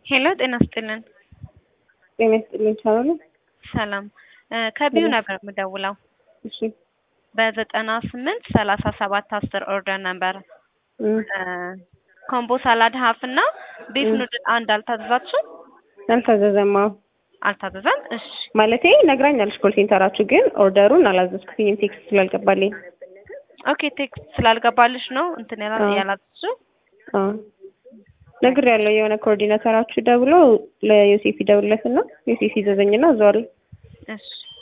ሄሎ ጤና ይስጥልን። ጤና ይስጥልኝ ቻናሉ ሰላም ከቢዩ ነበር የምደውለው። እሺ በ983710 ኦርደር ነበር ኮምቦ ሳላድ ሀፍ እና ቢፍ ኑድል አንድ አልታዘዛችሁም? አልታዘዘማ አልታዘዘም። እሺ ማለቴ ነግራኛለች ኮል ሴንተራችሁ ግን ኦርደሩን አላዘዝኩትኝም ቴክስት ስላልገባልኝ። ኦኬ ቴክስት ስላልገባልሽ ነው እንትን ያላዘዝሽው? ነግሬያለሁ። የሆነ ኮኦርዲኔተራችሁ ደውሎ ለዮሴፍ ይደውልለትና ዮሴፍ ይዘዘኝና እዛው አለ። እሺ